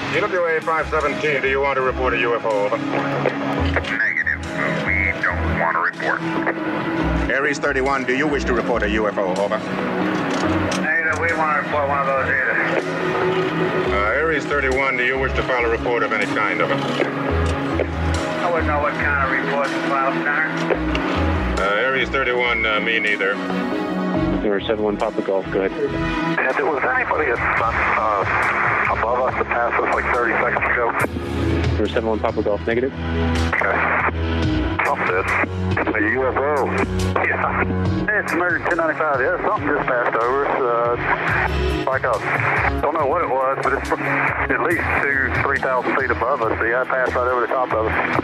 EWA 517, do you want to report a UFO? Over. Negative. We don't want to report. Aries 31, do you wish to report a UFO? Over. Negative. We want to report one of those either. Aries 31, do you wish to file a report of any kind? Over. I wouldn't know what kind of report to file, sir. Aries 31, me neither. 71 Papa Golf, go ahead. And was anybody above us that passed us like 30 seconds ago? 71 Papa Golf, negative. Okay. Something. A UFO. Yeah. It's American 1095. Yeah, something just passed over us. Like don't know what it was, but it's at least 2,000-3,000 feet above us. Yeah, it passed right over the top of us.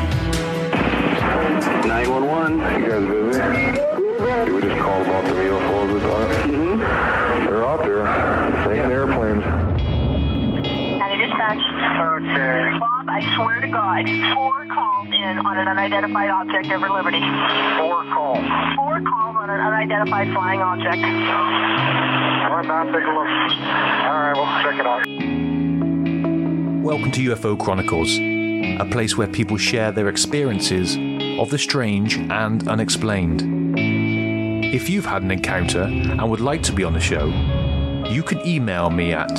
911, you guys busy? We just called about the UFOs this time. They're out there, taking airplanes. County Dispatch. Okay. Bob, I swear to God, 4 calls in on an unidentified object over Liberty. 4 calls. 4 calls on an unidentified flying object. All right, now take a look. All right, we'll check it out. Welcome to UFO Chronicles, a place where people share their experiences of the strange and unexplained. If you've had an encounter and would like to be on the show, you can email me at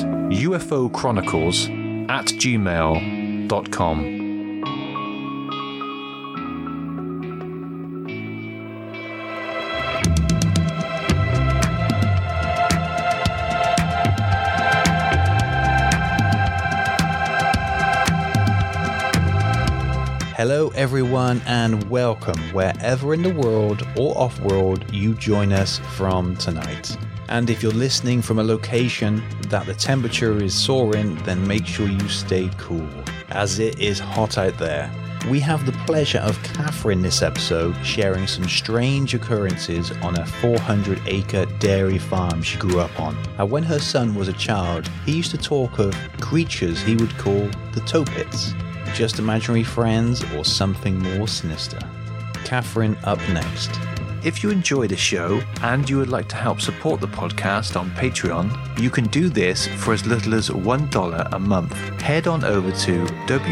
ufochronicles@gmail.com. Hello everyone and welcome wherever in the world or off-world you join us from tonight. And if you're listening from a location that the temperature is soaring, then make sure you stay cool, as it is hot out there. We have the pleasure of Catherine this episode sharing some strange occurrences on a 400-acre dairy farm she grew up on. And when her son was a child, he used to talk of creatures he would call the Toe Pits. Just imaginary friends or something more sinister? Catherine up next. If you enjoy the show and you would like to help support the podcast on Patreon, you can do this for as little as $1 a month. Head on over to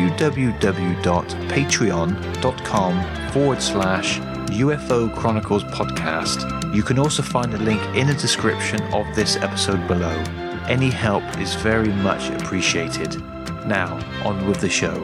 www.patreon.com/UFO Chronicles podcast. You can also find a link in the description of this episode below. Any help is very much appreciated. Now, on with the show.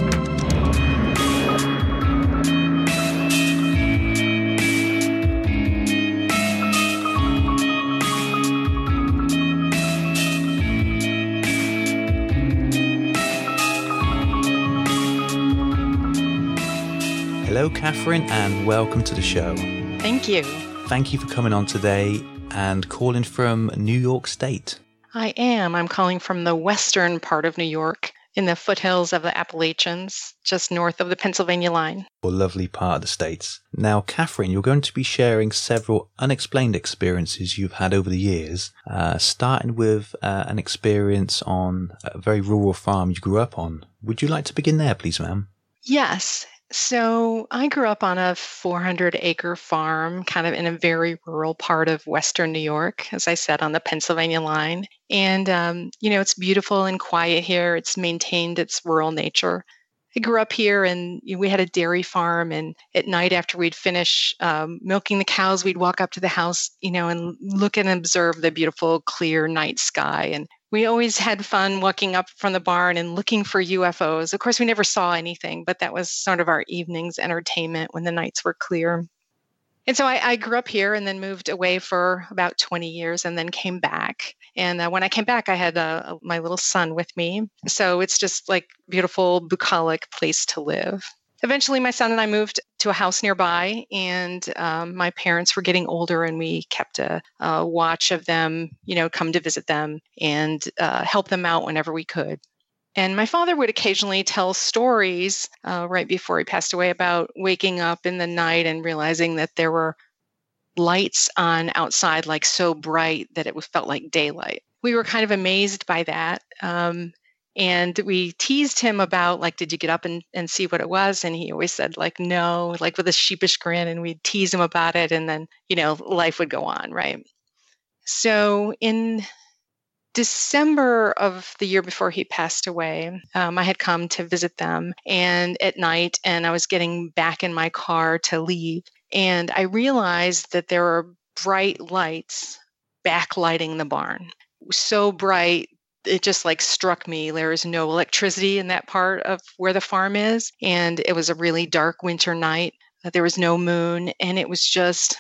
Hello Catherine and welcome to the show. Thank you. Thank you for coming on today and calling from New York State. I am. I'm calling from the western part of New York in the foothills of the Appalachians, just north of the Pennsylvania line. A lovely part of the States. Now, Catherine, you're going to be sharing several unexplained experiences you've had over the years, starting with an experience on a very rural farm you grew up on. Would you like to begin there, please, ma'am? Yes. So I grew up on a 400-acre farm, kind of in a very rural part of western New York, as I said, on the Pennsylvania line. And, it's beautiful and quiet here. It's maintained its rural nature. I grew up here and we had a dairy farm. And at night after we'd finish milking the cows, we'd walk up to the house, and look and observe the beautiful, clear night sky. And we always had fun walking up from the barn and looking for UFOs. Of course, we never saw anything, but that was sort of our evening's entertainment when the nights were clear. And so I grew up here and then moved away for about 20 years and then came back. And when I came back, I had my little son with me. So it's just like beautiful, bucolic place to live. Eventually, my son and I moved to a house nearby, and my parents were getting older, and we kept a watch of them, come to visit them and help them out whenever we could. And my father would occasionally tell stories right before he passed away about waking up in the night and realizing that there were lights on outside, like so bright that it felt like daylight. We were kind of amazed by that. And we teased him about, like, did you get up and see what it was? And he always said, like, no, like with a sheepish grin. And we'd tease him about it. And then, life would go on, right? So in December of the year before he passed away, I had come to visit them and at night, and I was getting back in my car to leave. And I realized that there were bright lights backlighting the barn. So bright, it just like struck me. There is no electricity in that part of where the farm is. And it was a really dark winter night. There was no moon, and it was just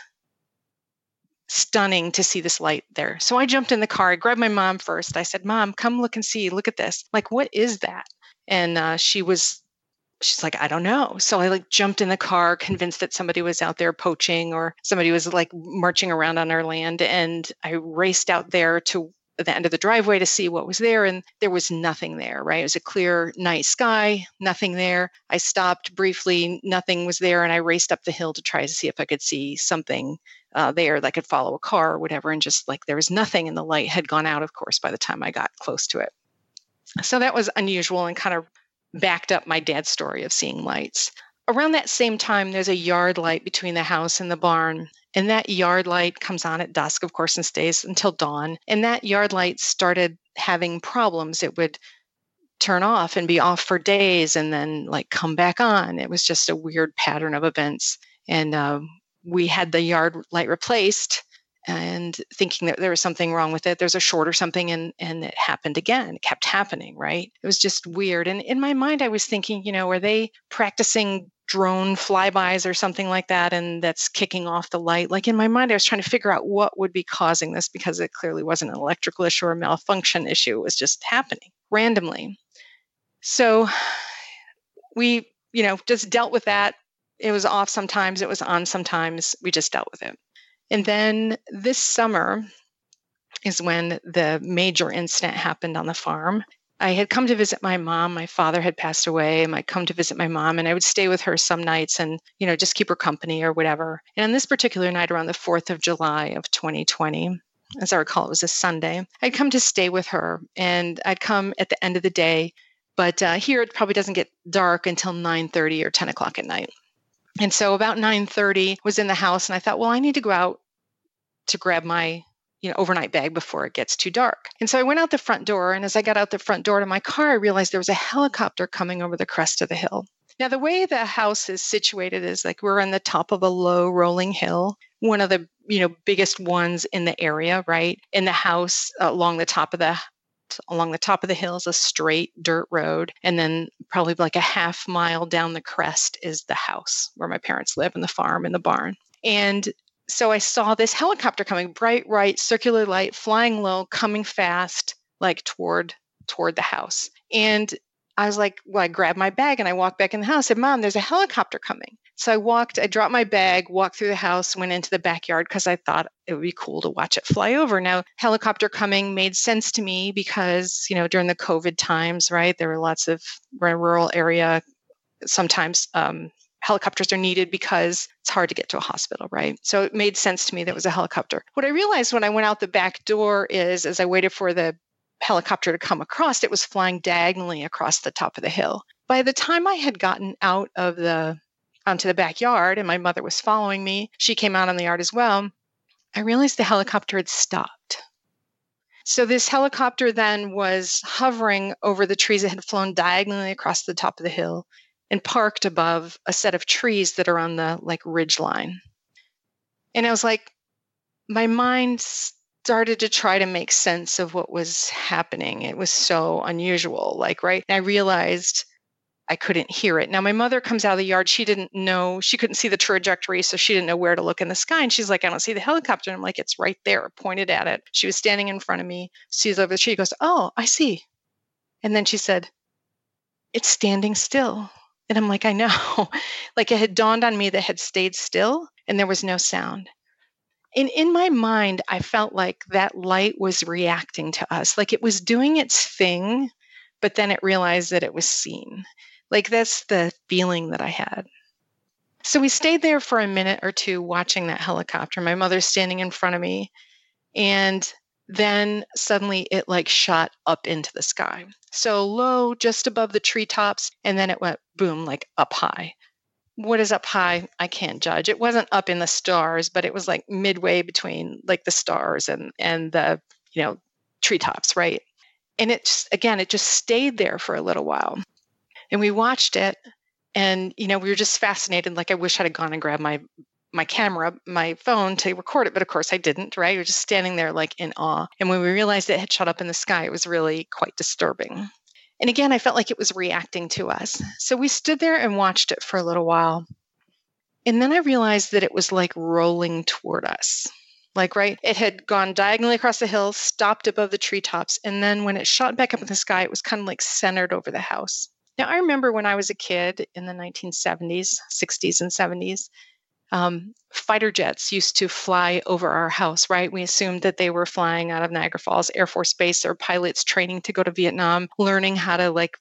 stunning to see this light there. So I jumped in the car. I grabbed my mom first. I said, Mom, come look and see. Look at this. Like, what is that? And she's like, I don't know. So I like jumped in the car, convinced that somebody was out there poaching or somebody was like marching around on our land. And I raced out there to the end of the driveway to see what was there. And there was nothing there, right? It was a clear night sky, nothing there. I stopped briefly, nothing was there. And I raced up the hill to try to see if I could see something there that could follow a car or whatever. And just like there was nothing, and the light had gone out, of course, by the time I got close to it. So that was unusual and kind of backed up my dad's story of seeing lights. Around that same time, there's a yard light between the house and the barn. And that yard light comes on at dusk, of course, and stays until dawn. And that yard light started having problems. It would turn off and be off for days and then like come back on. It was just a weird pattern of events. And we had the yard light replaced, and thinking that there was something wrong with it. There's a short or something, and it happened again. It kept happening, right? It was just weird. And in my mind, I was thinking, are they practicing drone flybys or something like that, and that's kicking off the light? Like in my mind, I was trying to figure out what would be causing this, because it clearly wasn't an electrical issue or a malfunction issue. It was just happening randomly. So we, just dealt with that. It was off sometimes, it was on sometimes. We just dealt with it. And then this summer is when the major incident happened on the farm. I had come to visit my mom. My father had passed away, and I'd come to visit my mom, and I would stay with her some nights and, just keep her company or whatever. And on this particular night, around the 4th of July of 2020, as I recall, it was a Sunday, I'd come to stay with her, and I'd come at the end of the day. But here it probably doesn't get dark until 9:30 or 10 o'clock at night. And so about 9:30 was in the house, and I thought, well, I need to go out to grab my overnight bag before it gets too dark. And so I went out the front door, and as I got out the front door to my car, I realized there was a helicopter coming over the crest of the hill. Now, the way the house is situated is like we're on the top of a low rolling hill, one of the biggest ones in the area, right? In the house, along the top of the hill is a straight dirt road. And then probably like a half mile down the crest is the house where my parents live, and the farm and the barn. And so I saw this helicopter coming, bright, right, circular light, flying low, coming fast, like toward the house. And I was like, well, I grabbed my bag and I walked back in the house. I said, Mom, there's a helicopter coming. So I dropped my bag, walked through the house, went into the backyard because I thought it would be cool to watch it fly over. Now, helicopter coming made sense to me because, during the COVID times, right, there were lots of rural area. Sometimes helicopters are needed because it's hard to get to a hospital, right? So it made sense to me that it was a helicopter. What I realized when I went out the back door is, as I waited for the helicopter to come across, it was flying diagonally across the top of the hill. By the time I had gotten out of onto the backyard, and my mother was following me, she came out on the yard as well, I realized the helicopter had stopped. So this helicopter then was hovering over the trees that had flown diagonally across the top of the hill and parked above a set of trees that are on the ridge line. And I was like, my mind started to try to make sense of what was happening. It was so unusual, right? And I realized I couldn't hear it. Now, my mother comes out of the yard. She couldn't see the trajectory, so she didn't know where to look in the sky. And she's like, I don't see the helicopter. And I'm like, it's right there, pointed at it. She was standing in front of me, sees over the tree, goes, oh, I see. And then she said, it's standing still. And I'm like, I know. It had dawned on me that it had stayed still and there was no sound. And in my mind, I felt like that light was reacting to us, like it was doing its thing, but then it realized that it was seen. That's the feeling that I had. So we stayed there for a minute or two watching that helicopter. My mother's standing in front of me. And then suddenly it shot up into the sky. So low, just above the treetops. And then it went boom, up high. What is up high? I can't judge. It wasn't up in the stars, but it was midway between the stars and the, treetops, right? And it just stayed there for a little while. And we watched it, and, we were just fascinated. Like, I wish I'd have gone and grabbed my camera, my phone to record it, but of course I didn't, right? We were just standing there like in awe. And when we realized it had shot up in the sky, it was really quite disturbing. And again, I felt like it was reacting to us. So we stood there and watched it for a little while. And then I realized that it was like rolling toward us. Like, right, it had gone diagonally across the hill, stopped above the treetops. And then when it shot back up in the sky, it was kind of like centered over the house. Now, I remember when I was a kid in the 1970s, 60s and 70s, fighter jets used to fly over our house, right? We assumed that they were flying out of Niagara Falls Air Force Base, or pilots training to go to Vietnam, learning how to like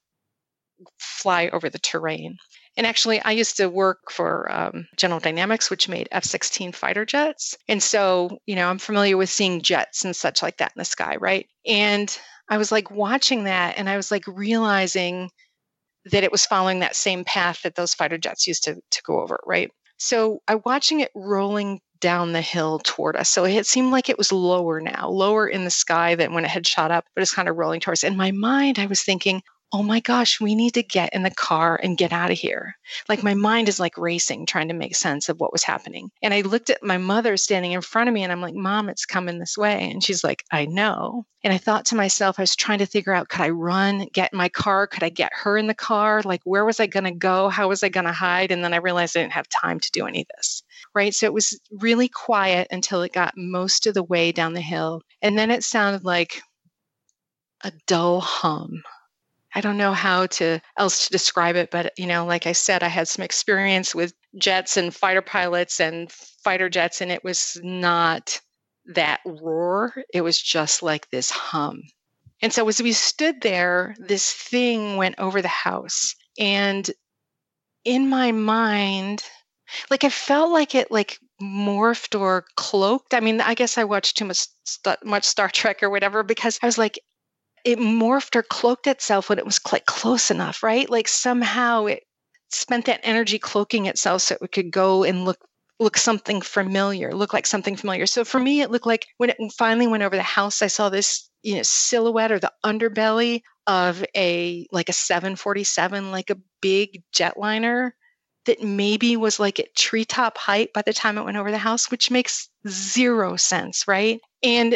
fly over the terrain. And actually, I used to work for General Dynamics, which made F-16 fighter jets. And so, I'm familiar with seeing jets and such like that in the sky, right? And I was like watching that, and I was like realizing that it was following that same path that those fighter jets used to go over, right? So I'm watching it rolling down the hill toward us. So it seemed like it was lower in the sky than when it had shot up, but it's kind of rolling towards us. In my mind, I was thinking, oh my gosh, we need to get in the car and get out of here. Like, my mind is like racing, trying to make sense of what was happening. And I looked at my mother standing in front of me, and I'm like, Mom, it's coming this way. And she's like, I know. And I thought to myself, I was trying to figure out, could I run, get in my car? Could I get her in the car? Like, where was I going to go? How was I going to hide? And then I realized I didn't have time to do any of this, right? So it was really quiet until it got most of the way down the hill. And then it sounded like a dull hum. I don't know how else to describe it, but, like I said, I had some experience with jets and fighter pilots and fighter jets, and it was not that roar. It was just like this hum. And so as we stood there, this thing went over the house. And in my mind, like, I felt like it like morphed or cloaked. I mean, I guess I watched too much Star Trek or whatever, because I was like, it morphed or cloaked itself when it was like close enough, right? Like, somehow it spent that energy cloaking itself so it could go and look like something familiar. So for me, it looked like when it finally went over the house, I saw this, silhouette or the underbelly of a 747, like a big jetliner that maybe was like at treetop height by the time it went over the house, which makes zero sense, right? And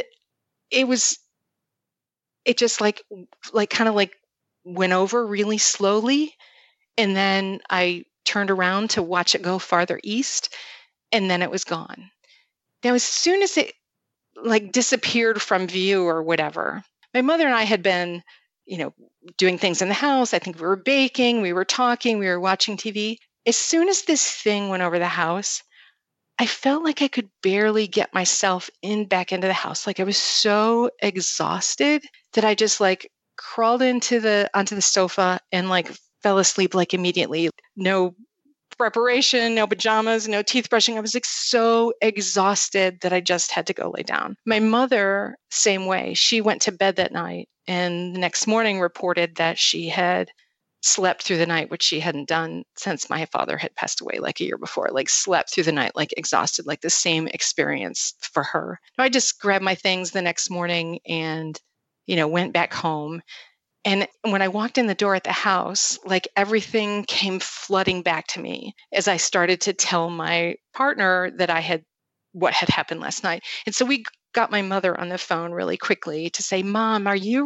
it just like kind of like went over really slowly. And then I turned around to watch it go farther east, and then it was gone. Now, as soon as it like disappeared from view or whatever, my mother and I had been, doing things in the house. I think we were baking, we were talking, we were watching TV. As soon as this thing went over the house, I felt like I could barely get myself back into the house. Like, I was so exhausted that I just like crawled onto the sofa and like fell asleep like immediately. No preparation, no pajamas, no teeth brushing. I was like so exhausted that I just had to go lay down. My mother, same way. She went to bed that night, and the next morning reported that she had slept through the night, which she hadn't done since my father had passed away like a year before, like slept through the night, like exhausted, like the same experience for her. I just grabbed my things the next morning and, went back home. And when I walked in the door at the house, like everything came flooding back to me as I started to tell my partner that what had happened last night. And so we got my mother on the phone really quickly to say, Mom, what do you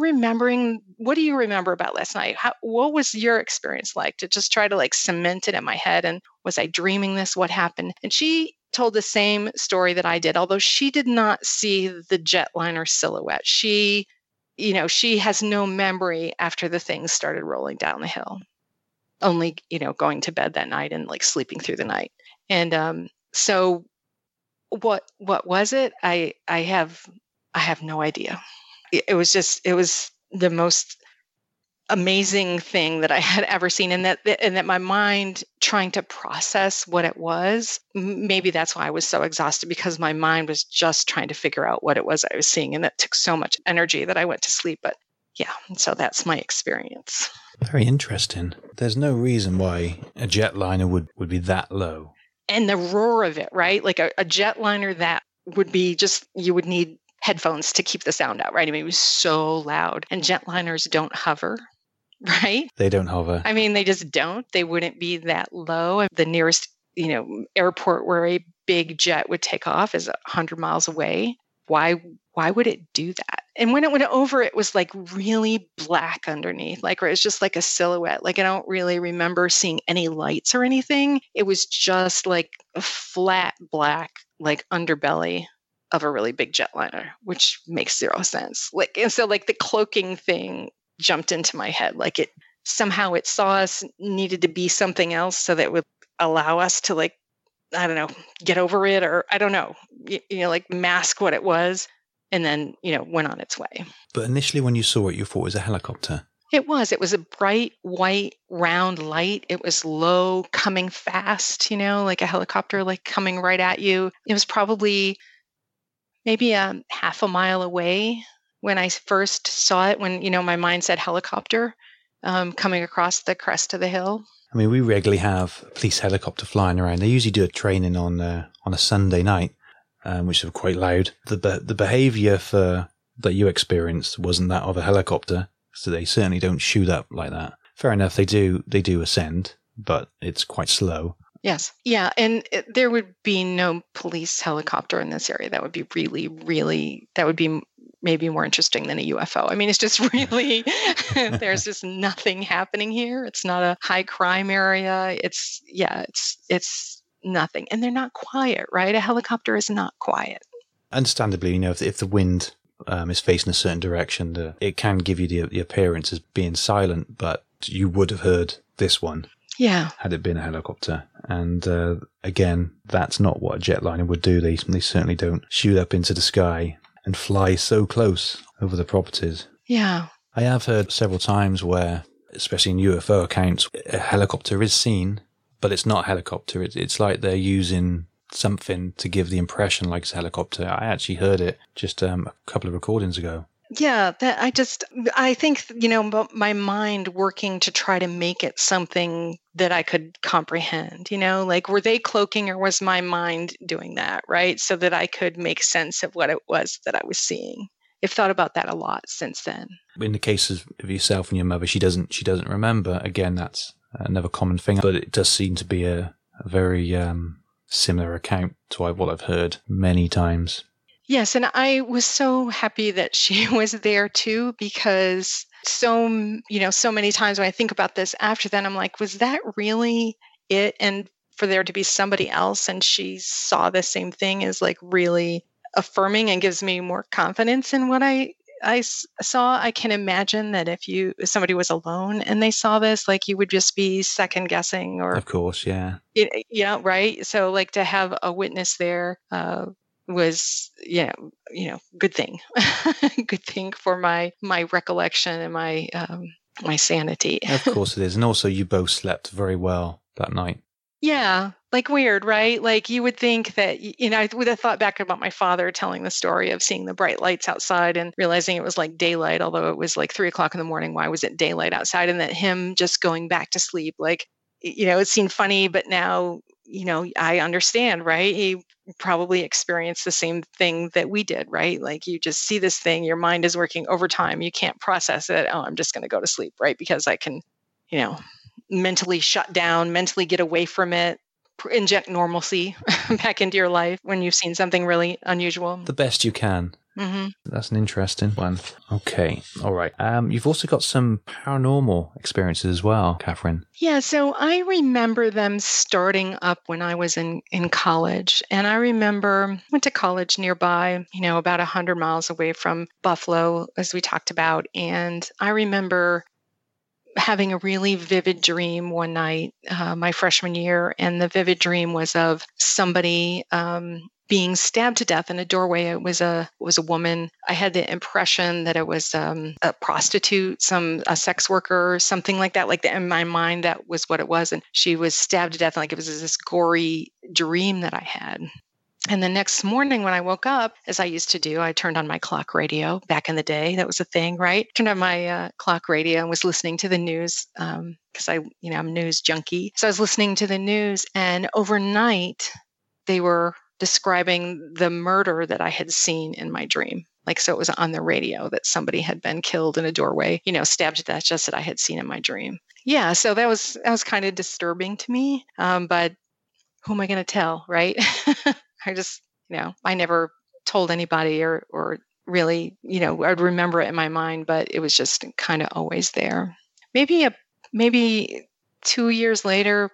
remember about last night? What was your experience like? To just try to like cement it in my head. And was I dreaming this? What happened? And she told the same story that I did, although she did not see the jetliner silhouette. She has no memory after the things started rolling down the hill, only, going to bed that night and like sleeping through the night. And so what was it? I have no idea. It was the most amazing thing that I had ever seen, and that my mind trying to process what it was. Maybe that's why I was so exhausted, because my mind was just trying to figure out what it was I was seeing, and that took so much energy that I went to sleep. But yeah, so that's my experience. Very interesting. There's no reason why a jetliner would be that low. And the roar of it, right? Like a jetliner that would be just, you would need headphones to keep the sound out, right? I mean, it was so loud. And jetliners don't hover, right? They don't hover. I mean, they just don't. They wouldn't be that low. The nearest, airport where a big jet would take off is 100 miles away. Why would it do that? And when it went over, it was like really black underneath, like, where it's just like a silhouette. Like, I don't really remember seeing any lights or anything. It was just like a flat black, like, underbelly of a really big jetliner, which makes zero sense. Like, and so like the cloaking thing jumped into my head. Like, it somehow it saw us, needed to be something else so that it would allow us to, like, I don't know, get over it, or I don't know, like mask what it was, and then, went on its way. But initially when you saw it, you thought it was a helicopter. It was a bright, white, round light. It was low, coming fast, like a helicopter, like coming right at you. It was probably maybe half a mile away when I first saw it, when, my mind said helicopter, coming across the crest of the hill. I mean, we regularly have a police helicopter flying around. They usually do a training on a Sunday night, which is quite loud. The behaviour that you experienced wasn't that of a helicopter, so they certainly don't shoot up like that. Fair enough, they do ascend, but it's quite slow. Yes. Yeah. And there would be no police helicopter in this area. That would be really, really, that would be maybe more interesting than a UFO. I mean, it's just really, there's just nothing happening here. It's not a high crime area. It's nothing. And they're not quiet, right? A helicopter is not quiet. Understandably, if the wind is facing a certain direction, it can give you the appearance as being silent, but you would have heard this one. Yeah. Had it been a helicopter. And again, that's not what a jetliner would do. They certainly don't shoot up into the sky and fly so close over the properties. Yeah. I have heard several times where, especially in UFO accounts, a helicopter is seen, but it's not a helicopter. It's like they're using something to give the impression like it's a helicopter. I actually heard it just a couple of recordings ago. Yeah, I think, my mind working to try to make it something that I could comprehend, like, were they cloaking, or was my mind doing that, right? So that I could make sense of what it was that I was seeing. I've thought about that a lot since then. In the case of yourself and your mother, she doesn't remember. Again, that's another common thing, but it does seem to be a very similar account to what I've heard many times. Yes, and I was so happy that she was there too, because so many times when I think about this after then, I'm like, was that really it? And for there to be somebody else and she saw the same thing is like really affirming and gives me more confidence in what I saw. I can imagine that if somebody was alone and they saw this, like, you would just be second guessing, or of course, yeah, right. So like to have a witness there was good thing. Good thing for my recollection and my sanity. Of course it is. And also you both slept very well that night. Yeah, like weird, right? Like you would think that, I would have thought back about my father telling the story of seeing the bright lights outside and realizing it was like daylight, although it was like 3:00 in the morning. Why was it daylight outside? And that him just going back to sleep, like, it seemed funny, but now, I understand, right? He probably experienced the same thing that we did, right? Like you just see this thing, your mind is working overtime. You can't process it. Oh, I'm just going to go to sleep, right? Because I can, mentally shut down, mentally get away from it, inject normalcy back into your life when you've seen something really unusual. The best you can. Mm-hmm. That's an interesting one. Okay. All right. You've also got some paranormal experiences as well, Catherine. Yeah. So I remember them starting up when I was in college. And I remember went to college nearby, about 100 miles away from Buffalo, as we talked about. And I remember having a really vivid dream one night, my freshman year. And the vivid dream was of somebody being stabbed to death in a doorway. It was a woman. I had the impression that it was a prostitute, a sex worker, something like that. Like in my mind, that was what it was. And she was stabbed to death. Like it was this gory dream that I had. And the next morning when I woke up, as I used to do, I turned on my clock radio. Back in the day, that was a thing, right? Turned on my clock radio and was listening to the news because I'm a news junkie. So I was listening to the news, and overnight they were describing the murder that I had seen in my dream. Like, so it was on the radio that somebody had been killed in a doorway, stabbed to death, just that I had seen in my dream. Yeah, so that was kind of disturbing to me. But who am I going to tell, right? I just, I never told anybody or really, I'd remember it in my mind, but it was just kind of always there. Maybe 2 years later,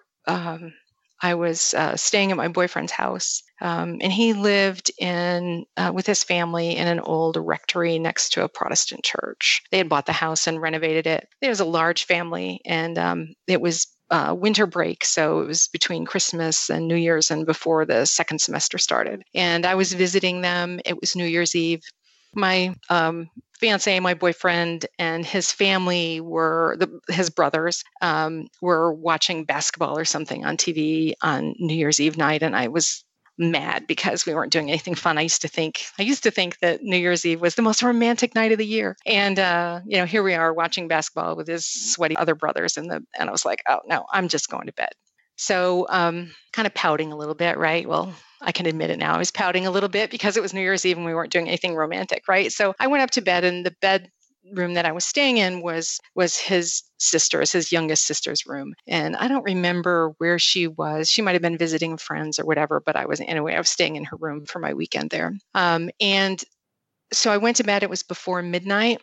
I was staying at my boyfriend's house, and he lived with his family in an old rectory next to a Protestant church. They had bought the house and renovated it. It was a large family, and it was winter break, so it was between Christmas and New Year's and before the second semester started. And I was visiting them. It was New Year's Eve. My fiance, my boyfriend, and his family his brothers were watching basketball or something on TV on New Year's Eve night, and I was mad because we weren't doing anything fun. I used to think that New Year's Eve was the most romantic night of the year, and here we are watching basketball with his sweaty other brothers, and I was like, oh no, I'm just going to bed. So kind of pouting a little bit, right? Well, I can admit it now. I was pouting a little bit because it was New Year's Eve and we weren't doing anything romantic, right? So I went up to bed, and the bedroom that I was staying in was his youngest sister's room. And I don't remember where she was. She might have been visiting friends or whatever, but I was staying in her room for my weekend there. And so I went to bed. It was before midnight.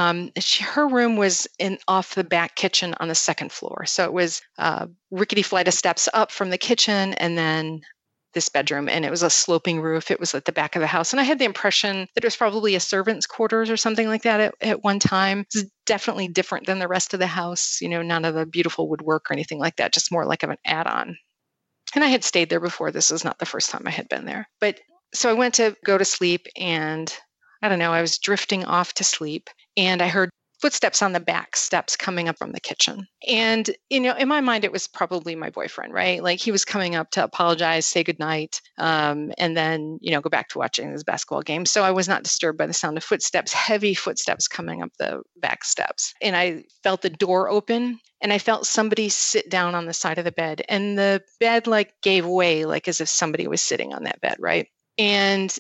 Her room was off the back kitchen on the second floor. So it was a rickety flight of steps up from the kitchen and then this bedroom, and it was a sloping roof. It was at the back of the house. And I had the impression that it was probably a servant's quarters or something like that at one time. It's definitely different than the rest of the house, none of the beautiful woodwork or anything like that, just more like an add-on. And I had stayed there before. This was not the first time I had been there. But so I went to go to sleep, and I don't know, I was drifting off to sleep, and I heard footsteps on the back steps coming up from the kitchen. And, in my mind, it was probably my boyfriend, right? Like he was coming up to apologize, say goodnight, and then, go back to watching his basketball game. So I was not disturbed by the sound of footsteps, heavy footsteps coming up the back steps. And I felt the door open, and I felt somebody sit down on the side of the bed, and the bed gave way, as if somebody was sitting on that bed, right? And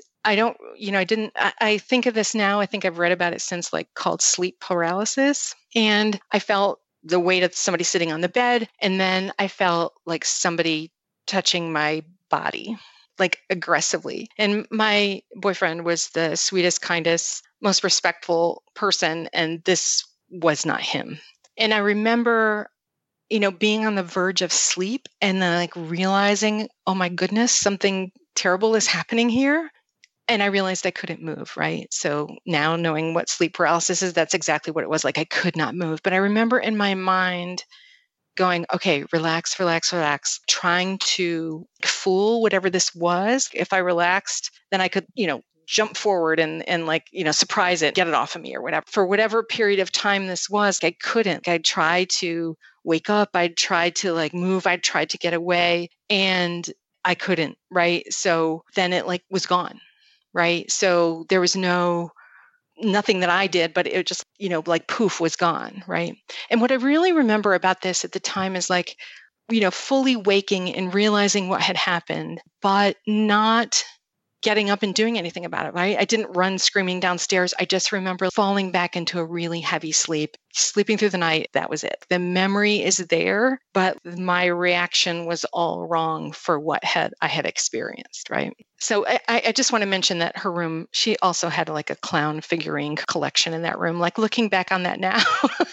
I think of this now. I think I've read about it since, called sleep paralysis. And I felt the weight of somebody sitting on the bed. And then I felt like somebody touching my body, aggressively. And my boyfriend was the sweetest, kindest, most respectful person. And this was not him. And I remember, being on the verge of sleep and then realizing, oh my goodness, something terrible is happening here. And I realized I couldn't move, right? So now knowing what sleep paralysis is, that's exactly what it was. I could not move. But I remember in my mind going, okay, relax, relax, relax, trying to fool whatever this was. If I relaxed, then I could, jump forward and surprise it, get it off of me or whatever. For whatever period of time this was, I couldn't. I'd try to wake up. I'd try to move. I'd tried to get away, and I couldn't, right? So then it was gone. Right. So there was nothing that I did, but it just, poof, was gone. Right. And what I really remember about this at the time is fully waking and realizing what had happened, but not getting up and doing anything about it. Right. I didn't run screaming downstairs. I just remember falling back into a really heavy sleep, sleeping through the night. That was it. The memory is there, but my reaction was all wrong for what I had experienced. Right. So I just want to mention that her room, she also had a clown figurine collection in that room. Looking back on that now,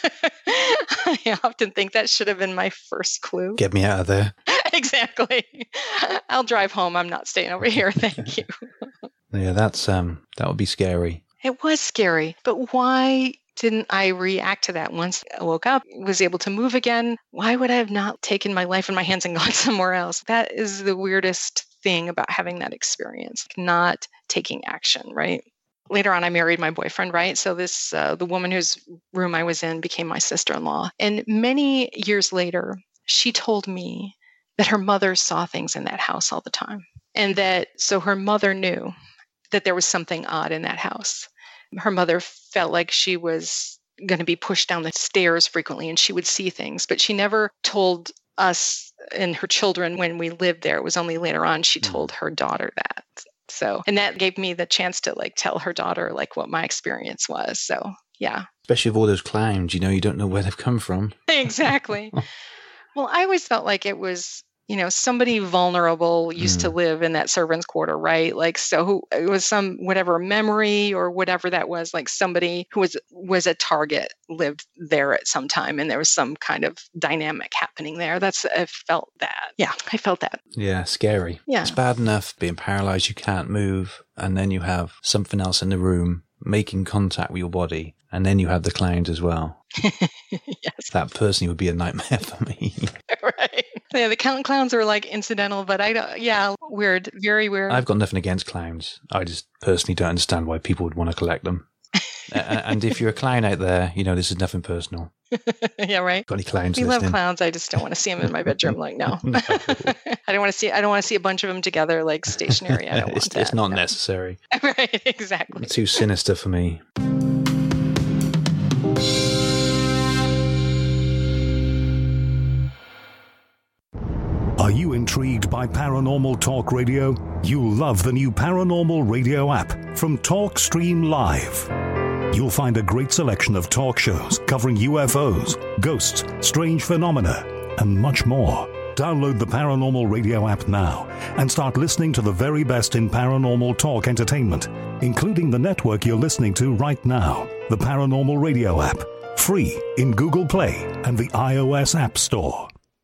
I often think that should have been my first clue. Get me out of there. Exactly. I'll drive home. I'm not staying over here. Thank you. Yeah, that would be scary. It was scary. But why didn't I react to that? Once I woke up, was able to move again, why would I have not taken my life in my hands and gone somewhere else? That is the weirdest thing about having that experience, not taking action, right? Later on, I married my boyfriend, right? So this, the woman whose room I was in became my sister-in-law. And many years later, she told me that her mother saw things in that house all the time. And so her mother knew that there was something odd in that house. Her mother felt like she was going to be pushed down the stairs frequently and she would see things, but she never told us and her children when we lived there. It was only later on she told her daughter that. So, and that gave me the chance to like tell her daughter like what my experience was. So, yeah. Especially with all those clowns, you don't know where they've come from. Exactly. Well, I always felt like it was, somebody vulnerable used to live in that servants' quarter, right? Like, so it was some whatever memory or whatever that was, like somebody who was a target lived there at some time, and there was some kind of dynamic happening there. I felt that. Yeah, I felt that. Yeah, scary. Yeah. It's bad enough being paralyzed, you can't move, and then you have something else in the room making contact with your body, and then you have the clowns as well. Yes. That personally would be a nightmare for me. Right. Yeah, the clowns are like incidental, but weird, very weird. I've got nothing against clowns. I just personally don't understand why people would want to collect them. And if you're a clown out there, this is nothing personal. Yeah, right. Got any clowns We listening? love clowns. I just don't want to see them in my bedroom. Like, no. I don't want to see a bunch of them together, like stationary. I don't want that. It's not necessary. Right, exactly. It's too sinister for me. Are you intrigued by Paranormal Talk Radio? You'll love the new Paranormal Radio app from TalkStream Live. You'll find a great selection of talk shows covering UFOs, ghosts, strange phenomena, and much more. Download the Paranormal Radio app now and start listening to the very best in paranormal talk entertainment, including the network you're listening to right now, the Paranormal Radio app, free in Google Play and the iOS App Store.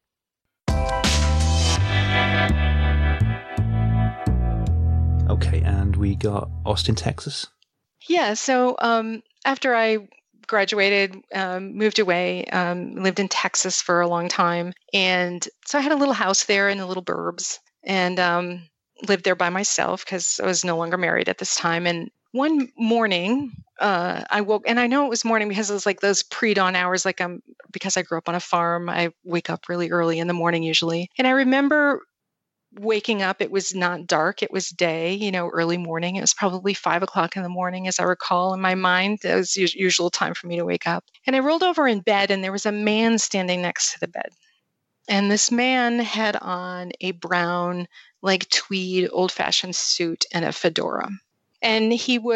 Okay, and we got Austin, Texas. Yeah, so after I graduated, moved away, lived in Texas for a long time. And so I had a little house there in the little burbs and lived there by myself because I was no longer married at this time. And one morning, I woke, and I know it was morning because it was like those pre-dawn hours, because I grew up on a farm, I wake up really early in the morning usually. And I remember waking up, it was not dark, it was day, early morning. It was probably 5 o'clock in the morning, as I recall in my mind. It was usual time for me to wake up. And I rolled over in bed, and there was a man standing next to the bed. And this man had on a brown, like tweed, old-fashioned suit and a fedora. And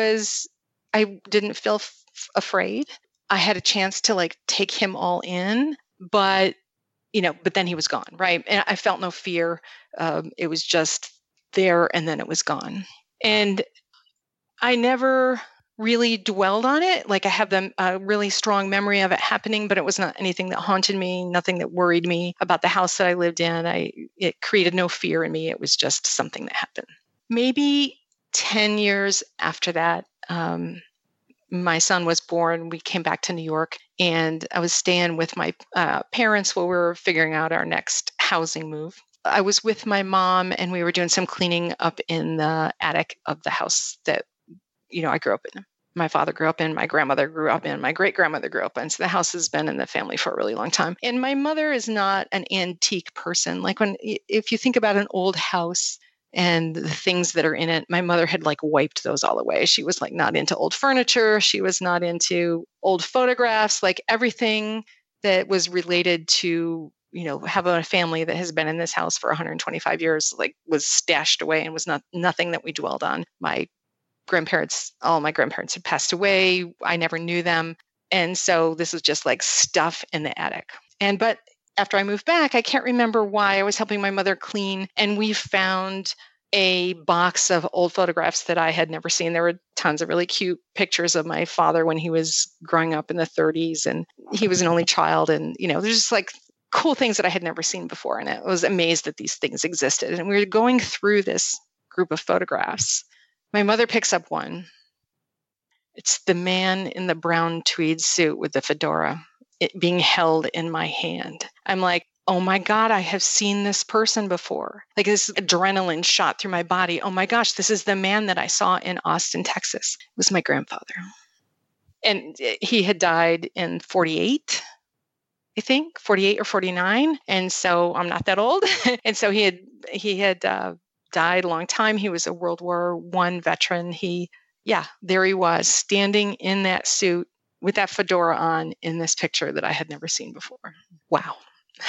I didn't feel afraid. I had a chance to take him all in, but then he was gone, right? And I felt no fear. It was just there, and then it was gone. And I never really dwelled on it. I have a really strong memory of it happening, but it was not anything that haunted me, nothing that worried me about the house that I lived in. It created no fear in me. It was just something that happened. Maybe 10 years after that, my son was born. We came back to New York, and I was staying with my parents while we were figuring out our next housing move. I was with my mom, and we were doing some cleaning up in the attic of the house that, I grew up in. My father grew up in, my grandmother grew up in, my great-grandmother grew up in. So the house has been in the family for a really long time. And my mother is not an antique person. If you think about an old house and the things that are in it, my mother had wiped those all away. She was not into old furniture. She was not into old photographs, everything that was related to, having a family that has been in this house for 125 years, was stashed away and was nothing that we dwelled on. All my grandparents had passed away. I never knew them. And so this is just stuff in the attic. But after I moved back, I can't remember why. I was helping my mother clean, and we found a box of old photographs that I had never seen. There were tons of really cute pictures of my father when he was growing up in the 30s, and he was an only child. And, there's just cool things that I had never seen before. And I was amazed that these things existed. And we were going through this group of photographs. My mother picks up one. It's the man in the brown tweed suit with the fedora, it being held in my hand. I'm like, oh my God, I have seen this person before. This adrenaline shot through my body. Oh my gosh, this is the man that I saw in Austin, Texas. It was my grandfather. And he had died in 48, I think, 48 or 49. And so I'm not that old. And so he had died a long time. He was a World War I veteran. There he was standing in that suit with that fedora on in this picture that I had never seen before. Wow.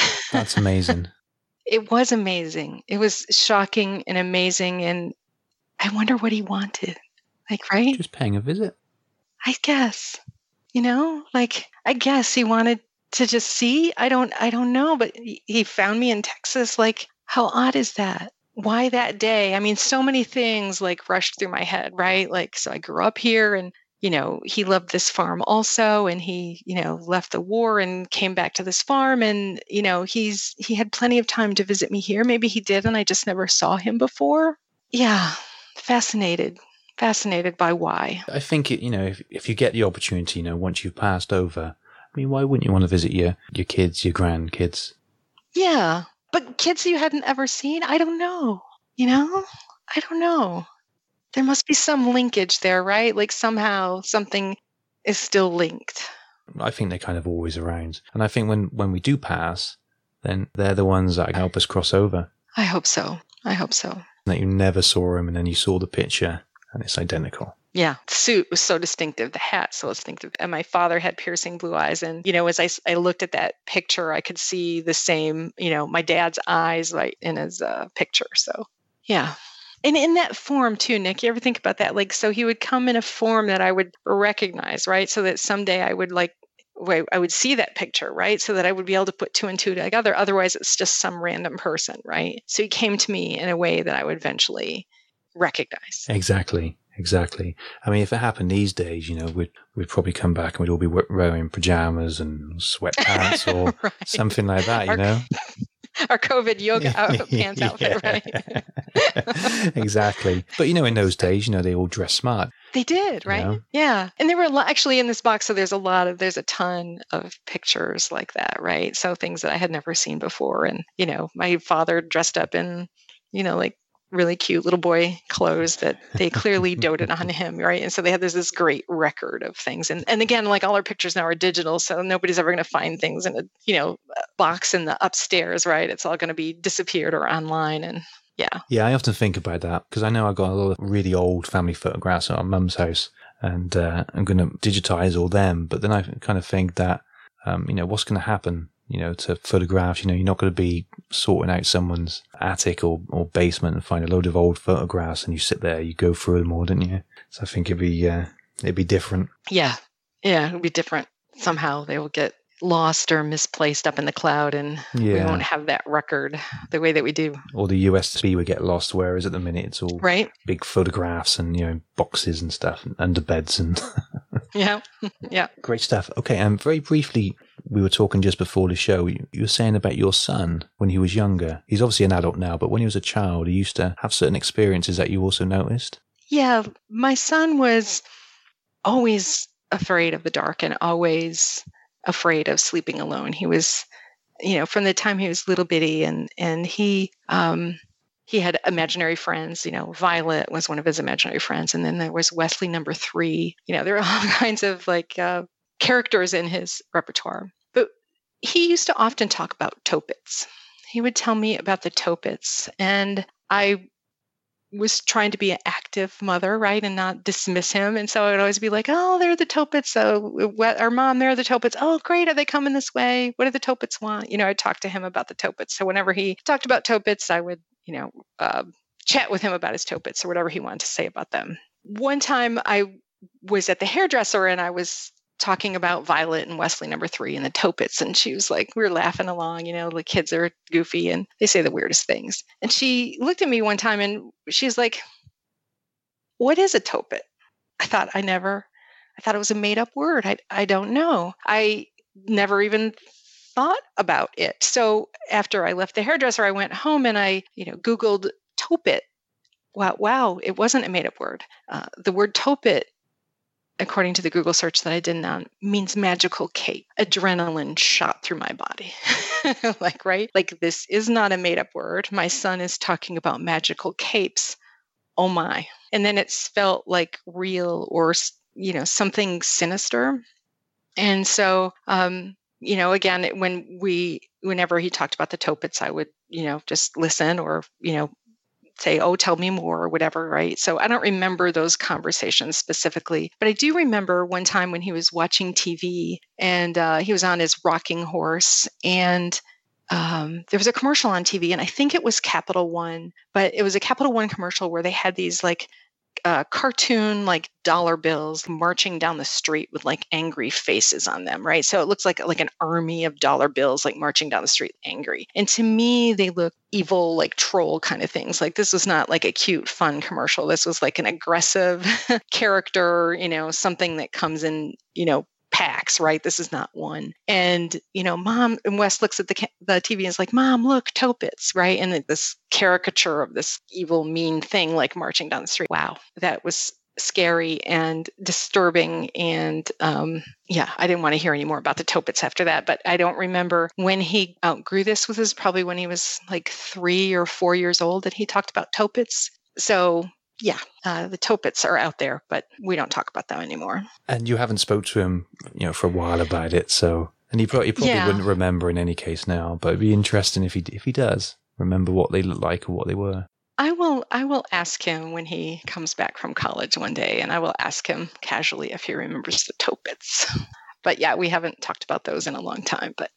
That's amazing. It was amazing. It was shocking and amazing. And I wonder what he wanted. Like, right? Just paying a visit. I guess, like, I guess he wanted to just see. I don't know, but he found me in Texas. Like, how odd is that? Why that day? I mean, so many things like rushed through my head, right? Like, so I grew up here and, he loved this farm also. And he, left the war and came back to this farm. And, he had plenty of time to visit me here. Maybe he did. And I just never saw him before. Yeah. Fascinated by why. I think, if you get the opportunity, once you've passed over, I mean, why wouldn't you want to visit your kids, your grandkids? Yeah. But kids you hadn't ever seen? I don't know. I don't know. There must be some linkage there, right? Like somehow something is still linked. I think they're kind of always around. And I think when we do pass, then they're the ones that help us cross over. I hope so. That you never saw him and then you saw the picture and it's identical. Yeah. The suit was so distinctive. The hat so distinctive. And my father had piercing blue eyes. And, as I looked at that picture, I could see the same, my dad's eyes right in his picture. So, yeah. And in that form too, Nick, you ever think about that? Like, so he would come in a form that I would recognize, right? So that someday I would see that picture, right? So that I would be able to put two and two together. Otherwise, it's just some random person, right? So he came to me in a way that I would eventually recognize. Exactly. I mean, if it happened these days, we'd probably come back and we'd all be wearing pajamas and sweatpants or right. Something like that, Our COVID yoga pants outfit, right? Exactly. But, in those days, they all dress smart. They did, right? Yeah. And there were actually in this box, so there's a ton of pictures like that, right? So things that I had never seen before. And, my father dressed up in, like really cute little boy clothes that they clearly doted on him, right? And so they had this great record of things. And again, like all our pictures now are digital, so nobody's ever going to find things in a box in the upstairs, right? It's all going to be disappeared or online. And yeah, I often think about that because I know I got a lot of really old family photographs at our mum's house, and I'm going to digitize all them. But then I kind of think that what's going to happen? To photographs, you're not going to be sorting out someone's attic or basement and find a load of old photographs and you sit there, you go through them all, didn't you? So I think it'd be different. Yeah, it'll be different. Somehow they will get lost or misplaced up in the cloud and we won't have that record the way that we do. Or the USB would get lost, whereas at the minute it's all right. Big photographs and, boxes and stuff and under beds and... Yeah. Great stuff. Okay, and very briefly, we were talking just before the show. You were saying about your son when he was younger. He's obviously an adult now, but when he was a child, he used to have certain experiences that you also noticed. Yeah, my son was always afraid of the dark and always afraid of sleeping alone. He was, from the time he was little bitty, and he had imaginary friends. Violet was one of his imaginary friends, and then there was Wesley number 3. There were all kinds of characters in his repertoire. But he used to often talk about Toppits. He would tell me about the Toppits, and I was trying to be an active mother, right, and not dismiss him. And so I would always be like, "Oh, they're the Toppits. So, our mom, they're the Toppits. Oh, great. Are they coming this way? What do the Toppits want?" I'd talk to him about the Toppits. So whenever he talked about Toppits, I would, chat with him about his Toppits or whatever he wanted to say about them. One time I was at the hairdresser and I was talking about Violet and Wesley number 3 and the Toppits. And she was like, we were laughing along, the kids are goofy and they say the weirdest things. And she looked at me one time and she's like, "What is a Toppit?" I thought it was a made up word. I don't know. I never even thought about it. So after I left the hairdresser, I went home and I, Googled Toppit. Wow, it wasn't a made up word. The word Toppit, according to the Google search that I did on, means magical cape. Adrenaline shot through my body. Right? This is not a made up word. My son is talking about magical capes. Oh my. And then it's felt like real or, something sinister. And so, again, whenever he talked about the Toppits, I would, just listen or, say, "Oh, tell me more," or whatever, right? So I don't remember those conversations specifically, but I do remember one time when he was watching TV and he was on his rocking horse and there was a commercial on TV, and I think it was Capital One, but it was a Capital One commercial where they had these like cartoon like dollar bills marching down the street with like angry faces on them, right? So it looks like an army of dollar bills like marching down the street angry. And to me, they look evil, like troll kind of things. Like this was not like a cute, fun commercial. This was like an aggressive character, something that comes in, packs, right? This is not one. And, Mom, and Wes looks at the TV and is like, Mom, look, Topits, right? And this caricature of this evil, mean thing like marching down the street. Wow, that was scary and disturbing. And I didn't want to hear any more about the Topits after that. But I don't remember when he outgrew this. This was probably when he was like 3 or 4 years old that he talked about Topits. So the Topits are out there, but we don't talk about them anymore. And you haven't spoke to him, for a while about it. So, and he probably wouldn't remember in any case now. But it'd be interesting if he does remember what they look like or what they were. I will ask him when he comes back from college one day, and I will ask him casually if he remembers the Topits. But we haven't talked about those in a long time. But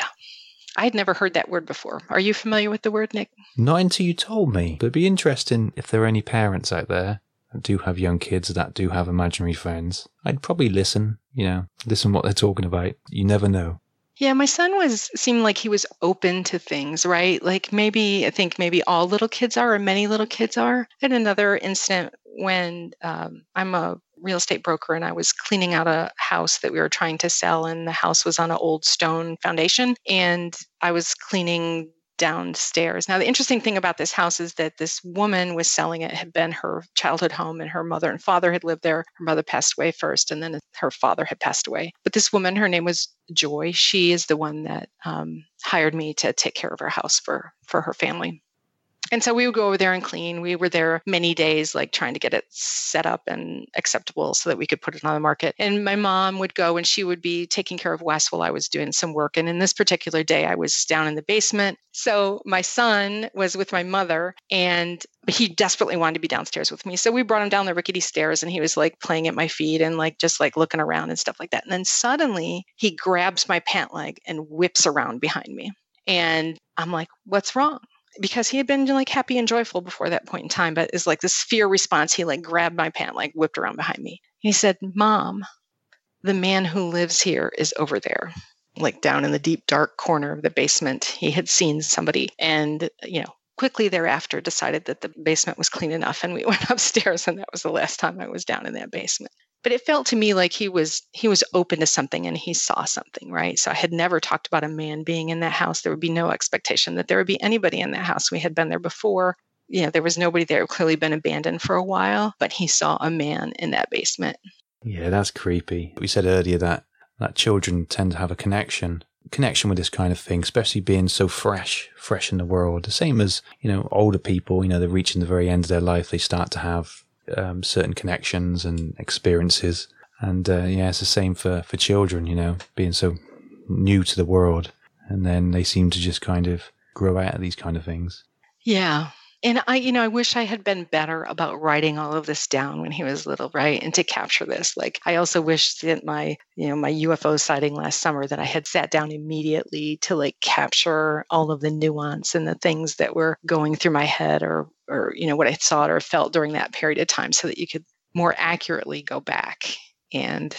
I had never heard that word before. Are you familiar with the word, Nick? Not until you told me. But it'd be interesting if there are any parents out there that do have young kids that do have imaginary friends. I'd probably listen what they're talking about. You never know. Yeah, my son seemed like he was open to things, right? Like I think maybe all little kids are, or many little kids are. I had another incident when I'm a real estate broker and I was cleaning out a house that we were trying to sell, and the house was on an old stone foundation, and I was cleaning downstairs. Now, the interesting thing about this house is that this woman was selling it. It had been her childhood home, and her mother and father had lived there. Her mother passed away first, and then her father had passed away. But this woman, her name was Joy. She is the one that hired me to take care of her house for her family. And so we would go over there and clean. We were there many days, like trying to get it set up and acceptable so that we could put it on the market. And my mom would go and she would be taking care of Wes while I was doing some work. And in this particular day, I was down in the basement. So my son was with my mother, and he desperately wanted to be downstairs with me. So we brought him down the rickety stairs, and he was like playing at my feet and like just like looking around and stuff like that. And then suddenly he grabs my pant leg and whips around behind me. And I'm like, what's wrong? Because he had been like happy and joyful before that point in time, but it's like this fear response. He like grabbed my pant, like whipped around behind me. He said, Mom, the man who lives here is over there, like down in the deep, dark corner of the basement. He had seen somebody and, quickly thereafter decided that the basement was clean enough. And we went upstairs, and that was the last time I was down in that basement. But it felt to me like he was open to something and he saw something, right? So I had never talked about a man being in that house. There would be no expectation that there would be anybody in that house. We had been there before. There was nobody there. It had clearly been abandoned for a while, but he saw a man in that basement. Yeah, that's creepy. We said earlier that children tend to have a connection with this kind of thing, especially being so fresh in the world. The same as, older people, they're reaching the very end of their life. They start to have certain connections and experiences. And it's the same for children, being so new to the world. And then they seem to just kind of grow out of these kind of things. Yeah. And I wish I had been better about writing all of this down when he was little, right? And to capture this. Like, I also wish that my UFO sighting last summer, that I had sat down immediately to like capture all of the nuance and the things that were going through my head or what I saw or felt during that period of time, so that you could more accurately go back and,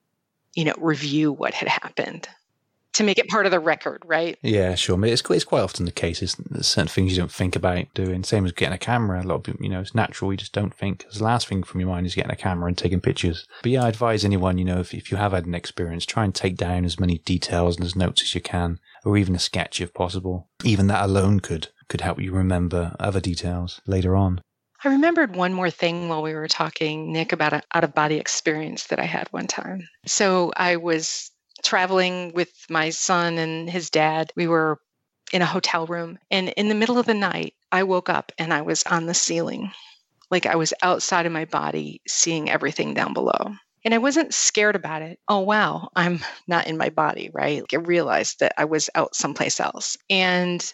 review what had happened, to make it part of the record, right? Yeah, sure. I mean, it's quite often the case. There's certain things you don't think about doing. Same as getting a camera. A lot of people, it's natural. You just don't think. Because the last thing from your mind is getting a camera and taking pictures. But yeah, I advise anyone, if you have had an experience, try and take down as many details and as notes as you can, or even a sketch if possible. Even that alone could help you remember other details later on. I remembered one more thing while we were talking, Nick, about an out-of-body experience that I had one time. So I was traveling with my son and his dad. We were in a hotel room, and in the middle of the night, I woke up and I was on the ceiling. Like I was outside of my body, seeing everything down below. And I wasn't scared about it. Oh, wow, I'm not in my body, right? Like I realized that I was out someplace else. And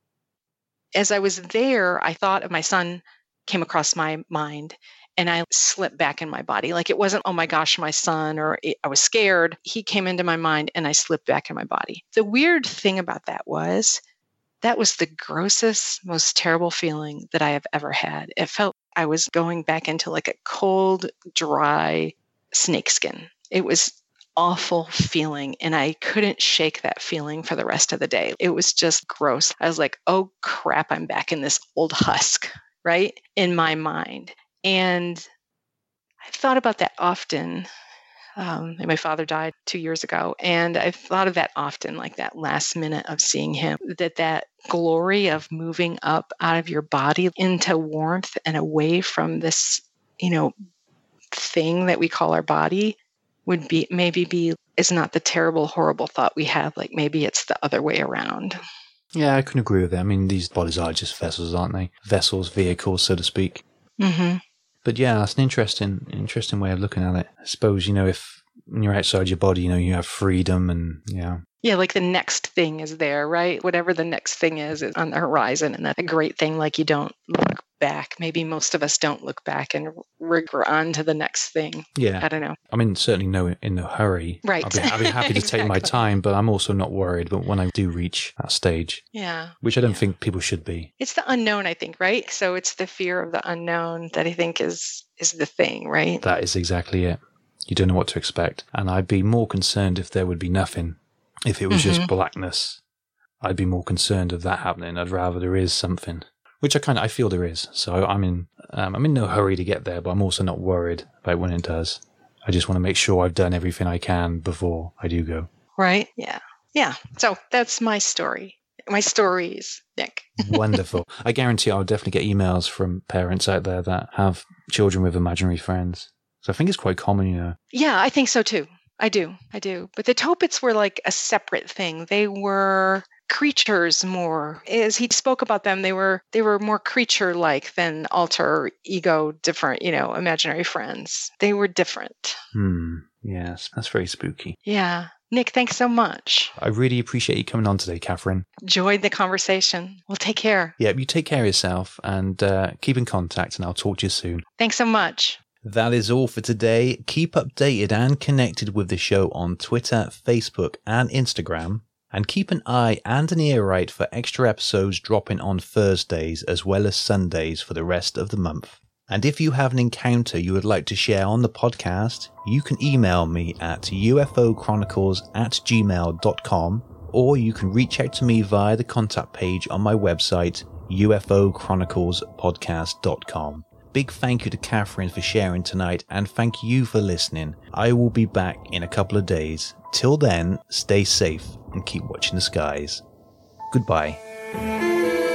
as I was there, I thought of my son came across my mind, and I slipped back in my body. Like it wasn't, oh my gosh, my son, or I was scared. He came into my mind and I slipped back in my body. The weird thing about that was That was the grossest, most terrible feeling that I have ever had. It felt I was going back into like a cold, dry snakeskin. It was awful feeling, and I couldn't shake that feeling for the rest of the day. It was just gross. I was like, oh crap, I'm back in this old husk, right? In my mind. And I've thought about that often. My father died 2 years ago, and I've thought of that often, like that last minute of seeing him, that glory of moving up out of your body into warmth and away from this, thing that we call our body would is not the terrible, horrible thought we have. Like maybe it's the other way around. Yeah, I couldn't agree with that. I mean, these bodies are just vessels, aren't they? Vessels, vehicles, so to speak. Mm-hmm. But yeah, that's an interesting way of looking at it. I suppose, if when you're outside your body, you have freedom and, yeah. Yeah, like the next thing is there, right? Whatever the next thing is on the horizon. And that's a great thing. Like you don't look back. Maybe most of us don't look back and rigor on to the next thing. Yeah. I don't know. I mean, certainly in no hurry. Right. I'll be happy to take my time, but I'm also not worried. But when I do reach that stage. Yeah. Which I don't think people should be. It's the unknown, I think, right? So it's the fear of the unknown that I think is the thing, right? That is exactly it. You don't know what to expect. And I'd be more concerned if there would be nothing. If it was just blackness, I'd be more concerned of that happening. I'd rather there is something, which I feel there is. So I'm in no hurry to get there, but I'm also not worried about when it does. I just want to make sure I've done everything I can before I do go. Right? Yeah. Yeah. So that's my story. My stories, Nick. Wonderful. I guarantee I'll definitely get emails from parents out there that have children with imaginary friends. So I think it's quite common, Yeah, I think so too. I do. But the Topits were like a separate thing. They were creatures more. As he spoke about them, they were more creature-like than alter ego different, imaginary friends. They were different. Yes, that's very spooky. Yeah. Nick, thanks so much. I really appreciate you coming on today, Catherine. Enjoyed the conversation. Well, take care. Yeah, you take care of yourself and keep in contact, and I'll talk to you soon. Thanks so much. That is all for today. Keep updated and connected with the show on Twitter, Facebook, and Instagram. And keep an eye and an ear out for extra episodes dropping on Thursdays as well as Sundays for the rest of the month. And if you have an encounter you would like to share on the podcast, you can email me at ufochronicles@gmail.com, or you can reach out to me via the contact page on my website, ufochroniclespodcast.com. Big thank you to Catherine for sharing tonight, and thank you for listening. I will be back in a couple of days. Till then, stay safe and keep watching the skies. Goodbye.